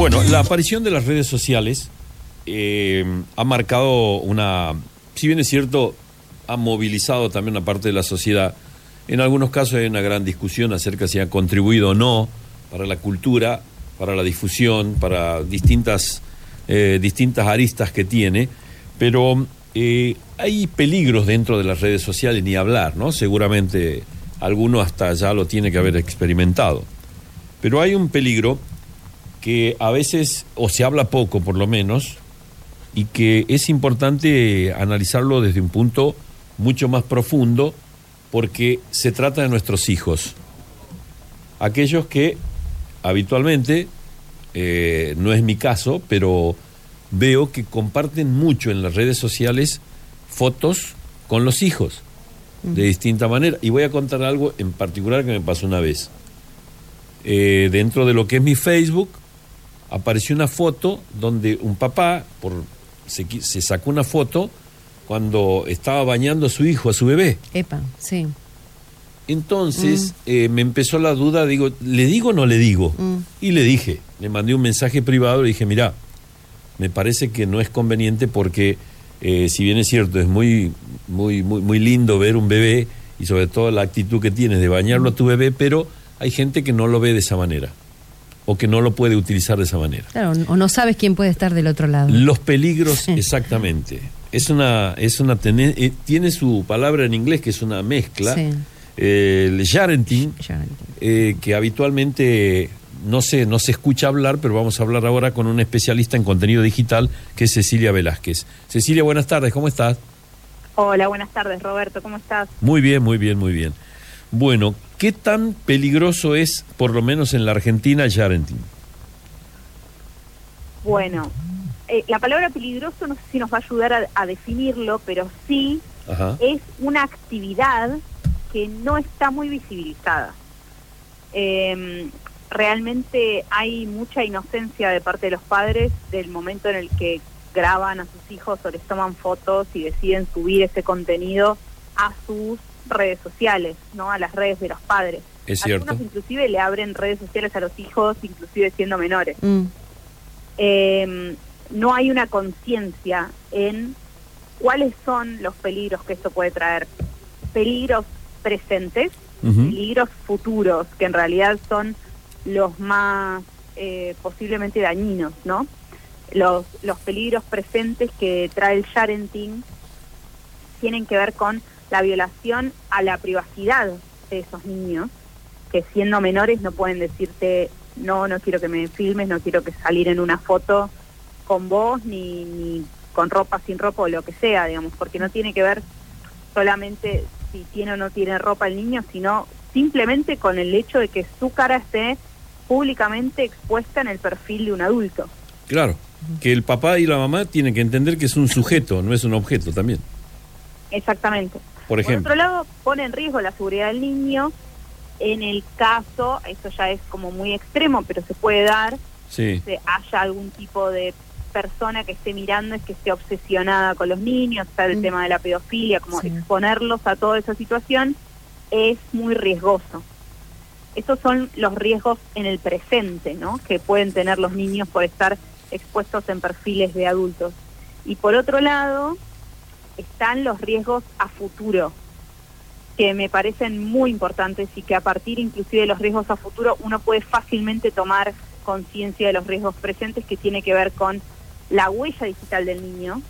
Bueno, la aparición de las redes sociales ha marcado si bien es cierto, ha movilizado también una parte de la sociedad. En algunos casos hay una gran discusión acerca de si ha contribuido o no para la cultura, para la difusión, para distintas aristas que tiene, pero hay peligros dentro de las redes sociales, ni hablar, ¿no? Seguramente alguno hasta ya lo tiene que haber experimentado. Pero hay un peligro que a veces, o se habla poco por lo menos, y que es importante analizarlo desde un punto mucho más profundo, porque se trata de nuestros hijos. Aquellos que habitualmente, no es mi caso, pero veo que comparten mucho en las redes sociales fotos con los hijos, de distinta manera. Y voy a contar algo en particular que me pasó una vez. Dentro de lo que es mi Facebook, apareció una foto donde un papá se sacó una foto cuando estaba bañando a su hijo, a su bebé. Epa, sí. Entonces me empezó la duda, digo, ¿le digo o no le digo? Y le dije, le mandé un mensaje privado, le dije, mirá, me parece que no es conveniente porque, si bien es cierto, es muy lindo ver un bebé y sobre todo la actitud que tienes de bañarlo a tu bebé, pero hay gente que no lo ve de esa manera o que no lo puede utilizar de esa manera. Claro, o no sabes quién puede estar del otro lado. Los peligros, exactamente. Tiene su palabra en inglés que es una mezcla, el sharenting, que habitualmente no se escucha hablar, pero vamos a hablar ahora con una especialista en contenido digital que es Cecilia Velázquez. Cecilia, buenas tardes, ¿cómo estás? Hola, buenas tardes, Roberto, ¿cómo estás? Muy bien, muy bien, muy bien. Bueno, ¿qué tan peligroso es, por lo menos en la Argentina, el sharenting? Bueno, la palabra peligroso no sé si nos va a ayudar a definirlo, pero sí es una actividad que no está muy visibilizada. Realmente hay mucha inocencia de parte de los padres del momento en el que graban a sus hijos o les toman fotos y deciden subir ese contenido a sus redes sociales, ¿no? A las redes de los padres. Es cierto. Algunos inclusive le abren redes sociales a los hijos, inclusive siendo menores. No hay una conciencia en cuáles son los peligros que esto puede traer. Peligros presentes, peligros futuros, que en realidad son los más posiblemente dañinos, ¿no? Los peligros presentes que trae el sharenting tienen que ver con la violación a la privacidad de esos niños, que siendo menores no pueden decirte, no quiero que me filmes, no quiero que salir en una foto con vos, ni con ropa, sin ropa o lo que sea, digamos, porque no tiene que ver solamente si tiene o no tiene ropa el niño, sino simplemente con el hecho de que su cara esté públicamente expuesta en el perfil de un adulto. Claro, que el papá y la mamá tienen que entender que es un sujeto, no es un objeto también. Exactamente. Por ejemplo. Por otro lado, pone en riesgo la seguridad del niño en el caso, esto ya es como muy extremo, pero se puede dar, que haya algún tipo de persona que esté mirando, es que esté obsesionada con los niños, está el tema de la pedofilia, como exponerlos a toda esa situación es muy riesgoso. Esos son los riesgos en el presente, ¿no? Que pueden tener los niños por estar expuestos en perfiles de adultos. Y por otro lado, están los riesgos a futuro, que me parecen muy importantes y que a partir inclusive de los riesgos a futuro uno puede fácilmente tomar conciencia de los riesgos presentes, que tiene que ver con la huella digital del niño.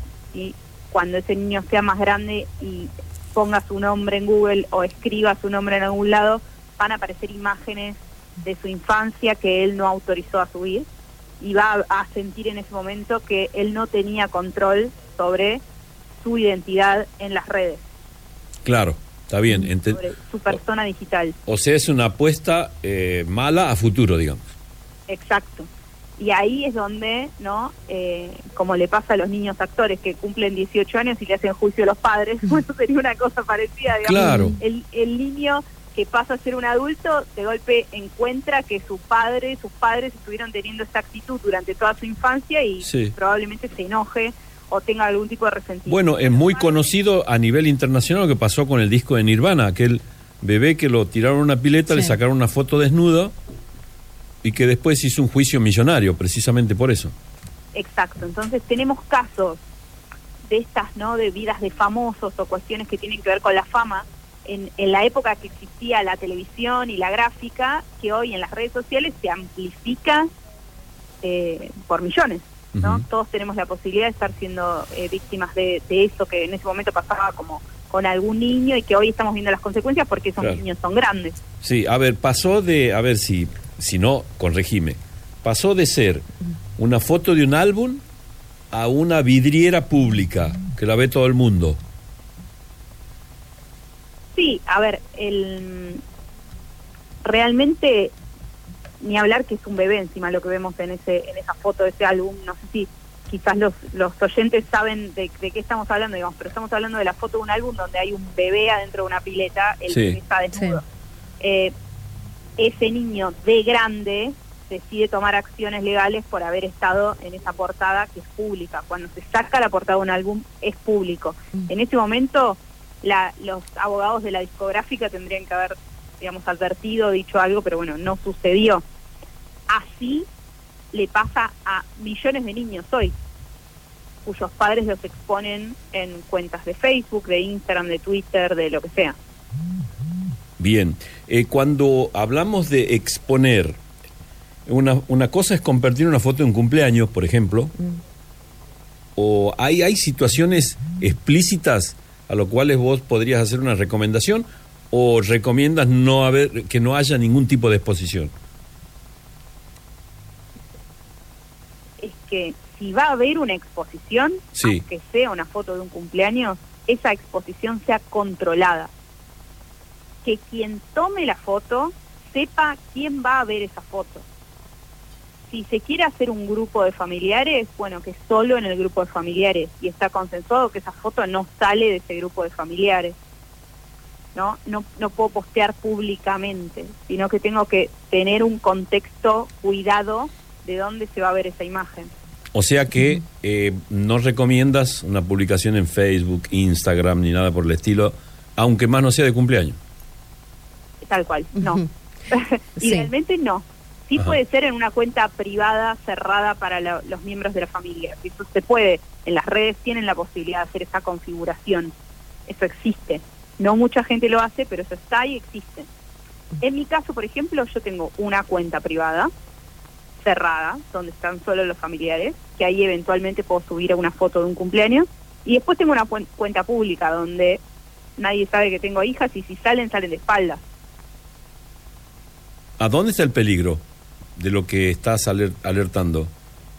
Y cuando ese niño sea más grande y ponga su nombre en Google o escriba su nombre en algún lado, van a aparecer imágenes de su infancia que él no autorizó a subir, y va a sentir en ese momento que él no tenía control sobre su identidad en las redes. Claro, está bien. Sobre su persona digital. O sea, es una apuesta mala a futuro, digamos. Exacto. Y ahí es donde, ¿no? Como le pasa a los niños actores que cumplen 18 años y le hacen juicio a los padres, bueno, sería una cosa parecida, digamos. Claro. El niño que pasa a ser un adulto, de golpe encuentra que sus padres estuvieron teniendo esta actitud durante toda su infancia y probablemente se enoje o tenga algún tipo de resentimiento. Bueno, es muy conocido a nivel internacional lo que pasó con el disco de Nirvana, aquel bebé que lo tiraron a una pileta, le sacaron una foto desnuda Y que después hizo un juicio millonario, precisamente por eso. Exacto, entonces tenemos casos de estas, ¿no?, de vidas de famosos o cuestiones que tienen que ver con la fama, en la época que existía la televisión y la gráfica, que hoy en las redes sociales se amplifica por millones, ¿no? Uh-huh. Todos tenemos la posibilidad de estar siendo víctimas de eso que en ese momento pasaba como con algún niño y que hoy estamos viendo las consecuencias porque esos niños son grandes. Sí, a ver, pasó de, a ver si no, corregime, pasó de ser una foto de un álbum a una vidriera pública que la ve todo el mundo. Sí, a ver, realmente ni hablar que es un bebé encima lo que vemos en esa foto de ese álbum. No sé si quizás los oyentes saben de qué estamos hablando, digamos, pero estamos hablando de la foto de un álbum donde hay un bebé adentro de una pileta, el bebé está desnudo. Sí. Ese niño de grande decide tomar acciones legales por haber estado en esa portada que es pública. Cuando se saca la portada de un álbum es público. En ese momento los abogados de la discográfica tendrían que haber, digamos, advertido, dicho algo, pero bueno, no sucedió. Así le pasa a millones de niños hoy, cuyos padres los exponen en cuentas de Facebook, de Instagram, de Twitter, de lo que sea. Bien, cuando hablamos de exponer, una cosa es compartir una foto de un cumpleaños, por ejemplo, o hay situaciones explícitas a lo cuales vos podrías hacer una recomendación, o recomiendas que no haya ningún tipo de exposición. Es que si va a haber una exposición, aunque sea una foto de un cumpleaños, esa exposición sea controlada. Que quien tome la foto sepa quién va a ver esa foto. Si se quiere hacer un grupo de familiares, bueno, que solo en el grupo de familiares, y está consensuado que esa foto no sale de ese grupo de familiares. No puedo postear públicamente, sino que tengo que tener un contexto, cuidado de dónde se va a ver esa imagen. O sea que no recomiendas una publicación en Facebook, Instagram, ni nada por el estilo, aunque más no sea de cumpleaños. Tal cual, no. Idealmente no. Sí. Puede ser en una cuenta privada cerrada para los miembros de la familia. Eso se puede. En las redes tienen la posibilidad de hacer esa configuración. Eso existe. No mucha gente lo hace, pero eso está y existe. En mi caso, por ejemplo, yo tengo una cuenta privada cerrada, donde están solo los familiares, que ahí eventualmente puedo subir una foto de un cumpleaños. Y después tengo una cuenta pública, donde nadie sabe que tengo hijas y si salen de espaldas. ¿A dónde está el peligro de lo que estás alertando?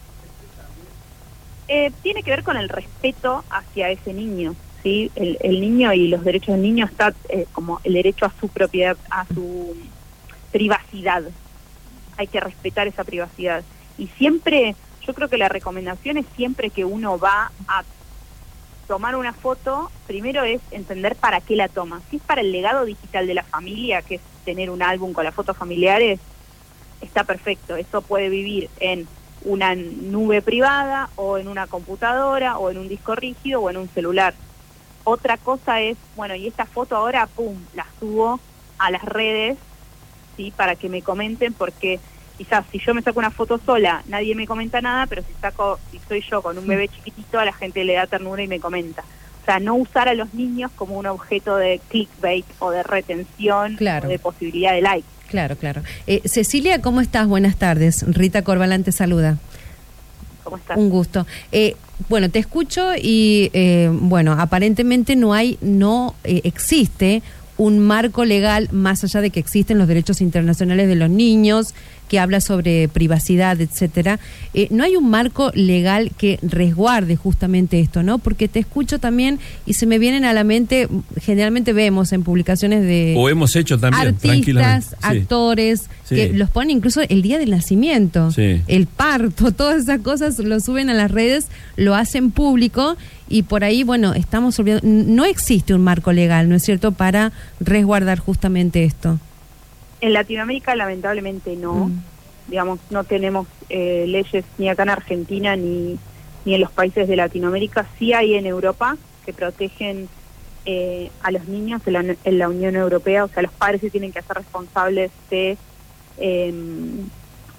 Tiene que ver con el respeto hacia ese niño, ¿sí? El niño y los derechos del niño está como el derecho a su propiedad, a su privacidad. Hay que respetar esa privacidad. Y siempre, yo creo que la recomendación es siempre que uno va a tomar una foto, primero es entender para qué la toma. Si es para el legado digital de la familia, que es tener un álbum con las fotos familiares, está perfecto. Eso puede vivir en una nube privada, o en una computadora, o en un disco rígido, o en un celular. Otra cosa es, bueno, y esta foto ahora, pum, la subo a las redes, ¿sí? Para que me comenten, porque quizás si yo me saco una foto sola, nadie me comenta nada, pero si soy yo con un bebé chiquitito, a la gente le da ternura y me comenta. O sea, no usar a los niños como un objeto de clickbait o de retención, o de posibilidad de like. Claro. Cecilia, ¿cómo estás? Buenas tardes. Rita Corbalán te saluda. ¿Cómo estás? Un gusto. Bueno, te escucho y, bueno, aparentemente no existe un marco legal, más allá de que existen los derechos internacionales de los niños, que habla sobre privacidad, etcétera. No hay un marco legal que resguarde justamente esto, ¿no? Porque te escucho también y se me vienen a la mente, generalmente vemos en publicaciones de o hemos hecho también artistas, actores, que los ponen incluso el día del nacimiento, el parto, todas esas cosas lo suben a las redes, lo hacen público. Y por ahí, bueno, estamos olvidando, no existe un marco legal, ¿no es cierto?, para resguardar justamente esto. En Latinoamérica, lamentablemente, no. Digamos, no tenemos leyes ni acá en Argentina ni en los países de Latinoamérica. Sí hay en Europa que protegen a los niños en la Unión Europea. O sea, los padres se tienen que hacer responsables de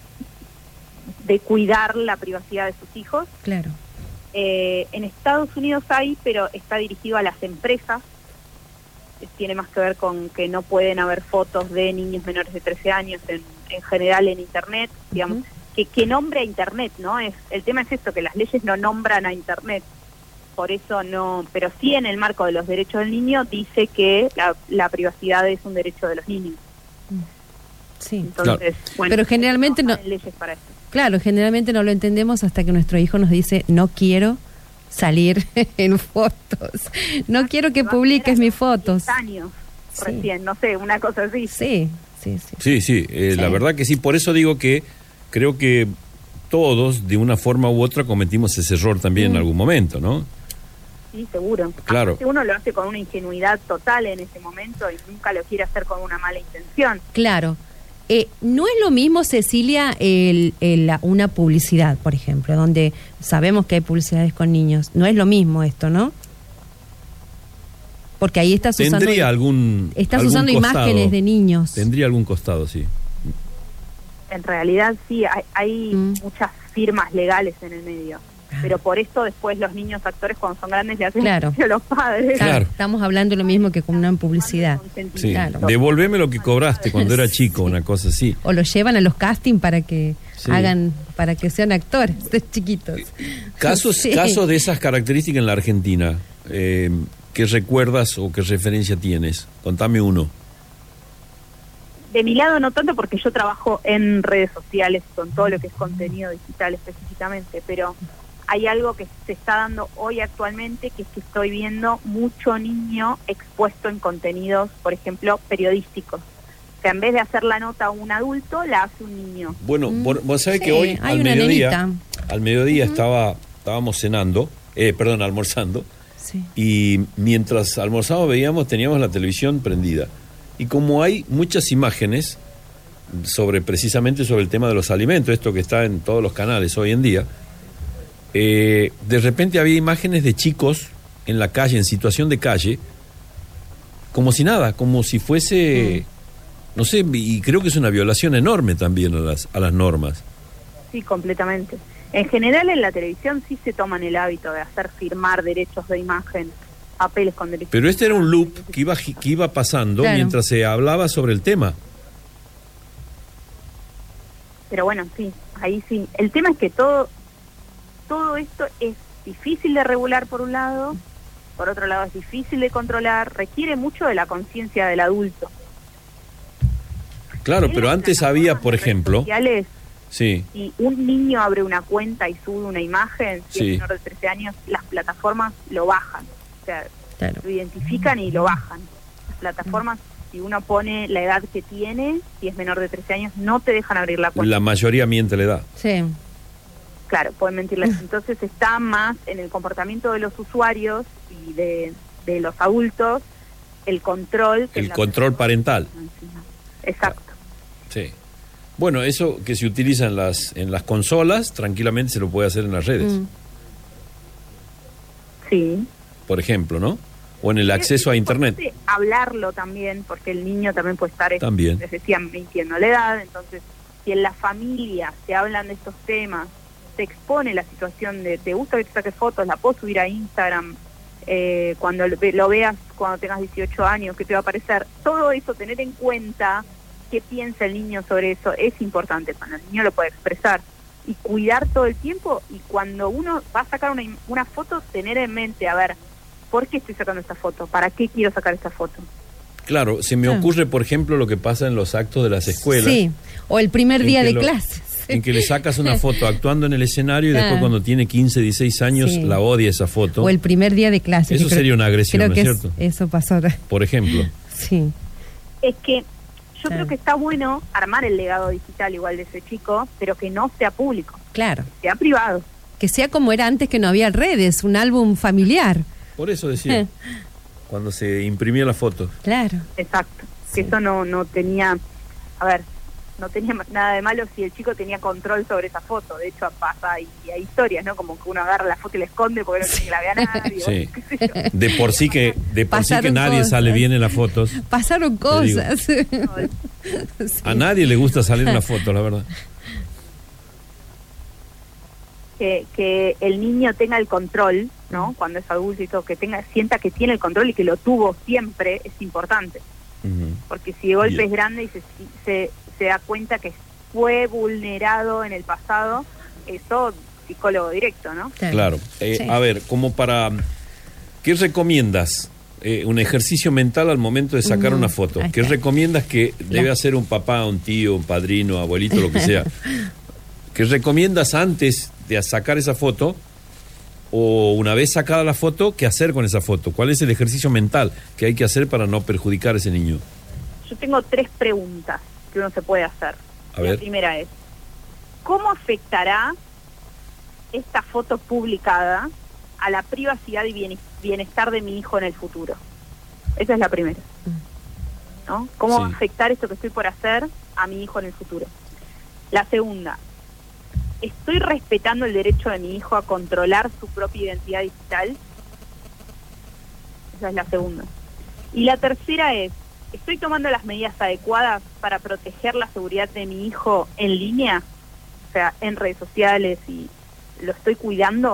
cuidar la privacidad de sus hijos. Claro. En Estados Unidos hay, pero está dirigido a las empresas. Tiene más que ver con que no pueden haber fotos de niños menores de 13 años en general en Internet, digamos, que nombre a Internet, ¿no? El tema es esto, que las leyes no nombran a Internet. Por eso no, pero sí en el marco de los derechos del niño dice que la privacidad es un derecho de los niños. Sí. Entonces, claro. bueno, pero generalmente no, leyes para esto. Claro, generalmente no lo entendemos hasta que nuestro hijo nos dice, no quiero salir en fotos, no quiero que publiques mis fotos. Años, recién, no sé, una cosa así. Sí. La verdad que sí, por eso digo que creo que todos, de una forma u otra, cometimos ese error también en algún momento, ¿no? Sí, seguro. Claro. Uno lo hace con una ingenuidad total en ese momento y nunca lo quiere hacer con una mala intención. Claro. No es lo mismo, Cecilia, una publicidad, por ejemplo, donde sabemos que hay publicidades con niños. No es lo mismo esto, ¿no? Porque ahí estás usando... Estás usando imágenes de niños. Tendría algún costado, sí. En realidad sí, hay muchas firmas legales en el medio. Pero por esto después los niños actores cuando son grandes le hacen a los padres. Claro, estamos hablando lo mismo que con una publicidad. Sí. Claro. Devolveme lo que cobraste cuando era chico, una cosa así. O los llevan a los castings para que para que sean actores de chiquitos. Casos de esas características en la Argentina, ¿qué recuerdas o qué referencia tienes? Contame uno. De mi lado no tanto porque yo trabajo en redes sociales con todo lo que es contenido digital específicamente, pero hay algo que se está dando hoy actualmente, que es que estoy viendo mucho niño expuesto en contenidos, por ejemplo, periodísticos. O sea, en vez de hacer la nota a un adulto, la hace un niño. Bueno, vos sabés que hoy al mediodía estábamos cenando, almorzando, y mientras almorzábamos teníamos la televisión prendida. Y como hay muchas imágenes precisamente sobre el tema de los alimentos, esto que está en todos los canales hoy en día, de repente había imágenes de chicos en la calle, en situación de calle, como si nada, como si fuese, no sé, y creo que es una violación enorme también a las normas. Sí, completamente. En general en la televisión sí se toman el hábito de hacer firmar derechos de imagen, papeles con derechos. Pero este era un loop que iba pasando mientras se hablaba sobre el tema. Pero bueno, sí, ahí sí. El tema es que todo esto es difícil de regular por un lado, por otro lado es difícil de controlar, requiere mucho de la conciencia del adulto. Claro, pero antes había, por ejemplo... Si un niño abre una cuenta y sube una imagen, si es menor de 13 años, las plataformas lo bajan. O sea, lo identifican y lo bajan. Las plataformas, si uno pone la edad que tiene, si es menor de 13 años, no te dejan abrir la cuenta. La mayoría miente la edad. Sí. Claro, pueden mentirle. Entonces está más en el comportamiento de los usuarios y de los adultos, el control. El control parental. Exacto. Sí. Bueno, eso que se utiliza en las consolas, tranquilamente se lo puede hacer en las redes. Sí. Por ejemplo, ¿no? O en el acceso a Internet. Hablarlo también, porque el niño también puede estar, les decían, mintiendo la edad. Entonces, si en la familia se hablan de estos temas, se expone la situación de, ¿te gusta que te saque fotos? La puedo subir a Instagram, cuando lo veas cuando tengas 18 años, ¿qué te va a aparecer? Todo eso, tener en cuenta qué piensa el niño sobre eso, es importante cuando el niño lo puede expresar. Y cuidar todo el tiempo, y cuando uno va a sacar una foto, tener en mente, a ver, ¿por qué estoy sacando esta foto? ¿Para qué quiero sacar esta foto? Claro, se me ocurre, por ejemplo, lo que pasa en los actos de las escuelas. Sí, o el primer día de clases. En que le sacas una foto actuando en el escenario y después cuando tiene 15, 16 años la odia esa foto. O el primer día de clases. Eso sería una agresión, ¿no es cierto? Eso pasó. Por ejemplo. Sí. Es que yo creo que está bueno armar el legado digital igual de ese chico, pero que no sea público. Claro. Que sea privado. Que sea como era antes, que no había redes, un álbum familiar. Por eso decía, cuando se imprimía la foto. Claro. Exacto. Que eso no tenía, no tenía nada de malo si el chico tenía control sobre esa foto. De hecho pasa y hay historias, ¿no? Como que uno agarra la foto y la esconde porque no quiere que la vea nadie. Sí. Qué sé yo. De por sí que nadie cosas. Sale bien en las fotos. Pasaron cosas. A nadie le gusta salir en la foto, la verdad. que el niño tenga el control, ¿no? Cuando es adulto y todo, sienta que tiene el control y que lo tuvo siempre, es importante. Porque si de golpe es grande y se da cuenta que fue vulnerado en el pasado, eso psicólogo directo, ¿no? Claro. Sí. A ver, ¿qué recomiendas? Un ejercicio mental al momento de sacar una foto. ¿Qué recomiendas que debe hacer un papá, un tío, un padrino, abuelito, lo que sea? ¿Qué recomiendas antes de sacar esa foto? O una vez sacada la foto, ¿qué hacer con esa foto? ¿Cuál es el ejercicio mental que hay que hacer para no perjudicar a ese niño? Yo tengo 3 preguntas que uno se puede hacer. La primera es, ¿cómo afectará esta foto publicada a la privacidad y bienestar de mi hijo en el futuro? Esa es la primera, ¿no? ¿Cómo va a afectar esto que estoy por hacer a mi hijo en el futuro? La segunda, ¿estoy respetando el derecho de mi hijo a controlar su propia identidad digital? Esa es la segunda. Y la tercera es, ¿estoy tomando las medidas adecuadas para proteger la seguridad de mi hijo en línea? O sea, en redes sociales, y ¿lo estoy cuidando?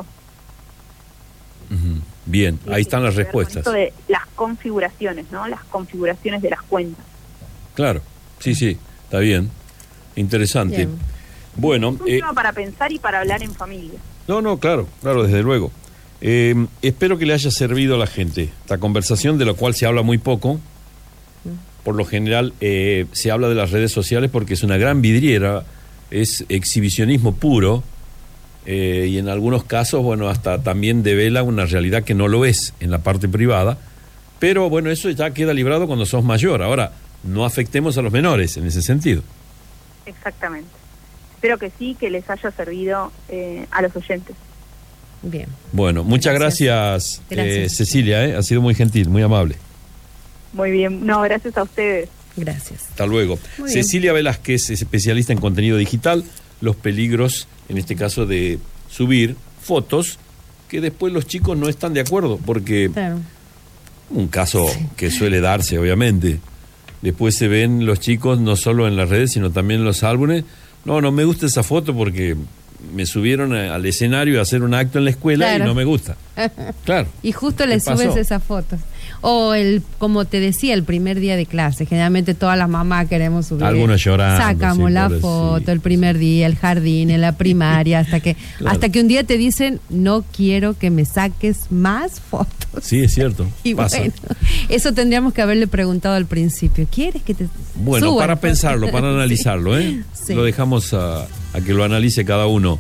Bien, ahí están las respuestas. Esto de las configuraciones, ¿no? Las configuraciones de las cuentas. Claro, sí, está bien. Interesante. Bien. Bueno, es un tema para pensar y para hablar en familia. No, claro, desde luego. Espero que le haya servido a la gente esta conversación, de la cual se habla muy poco. Por lo general se habla de las redes sociales porque es una gran vidriera, es exhibicionismo puro, y en algunos casos, bueno, hasta también devela una realidad que no lo es en la parte privada, pero bueno, eso ya queda librado cuando sos mayor. Ahora, no afectemos a los menores en ese sentido. Exactamente. Espero que sí, que les haya servido a los oyentes. Bien. Bueno, muchas gracias. Cecilia, ha sido muy gentil, muy amable. Muy bien, no, gracias a ustedes. Gracias. Hasta luego. Cecilia Velázquez es especialista en contenido digital, los peligros, en este caso, de subir fotos que después los chicos no están de acuerdo, porque un caso que suele darse, obviamente, después se ven los chicos no solo en las redes, sino también en los álbumes. No me gusta esa foto porque me subieron al escenario a hacer un acto en la escuela y no me gusta. Claro. Y justo le subes esas fotos. O como te decía, el primer día de clase. Generalmente todas las mamás queremos subir. Algunos llorando. Sacamos la foto, el primer día, el jardín, en la primaria, hasta que un día te dicen, no quiero que me saques más fotos. Sí, es cierto. Y pasa. Bueno, eso tendríamos que haberle preguntado al principio. ¿Quieres que te Bueno, suba? Para pensarlo, para analizarlo, ¿eh? Sí. Lo dejamos a que lo analice cada uno.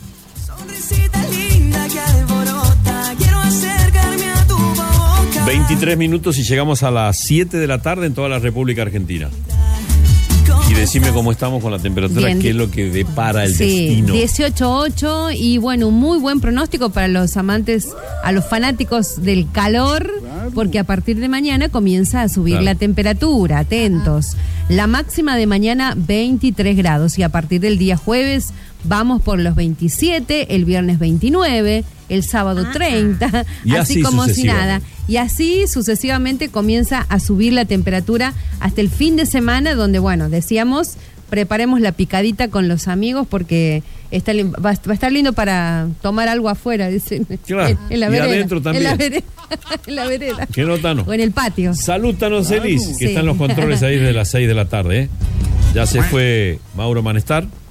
23 minutos y llegamos a las 7 de la tarde en toda la República Argentina. Y decime cómo estamos con la temperatura, bien, qué es lo que depara el destino. 18.8 y bueno, un muy buen pronóstico para los amantes, a los fanáticos del calor, porque a partir de mañana comienza a subir la temperatura, atentos. La máxima de mañana 23 grados y a partir del día jueves vamos por los 27, el viernes 29, el sábado 30, así como si nada. Y así sucesivamente comienza a subir la temperatura hasta el fin de semana, donde, bueno, decíamos, preparemos la picadita con los amigos porque va a estar lindo para tomar algo afuera, dicen. Claro, en la vereda, y adentro también. En la vereda. ¿Qué notano? O en el patio. Salud, Tanocelis, que están los controles ahí de las 6 de la tarde, ¿eh? Ya se fue Mauro Manestar.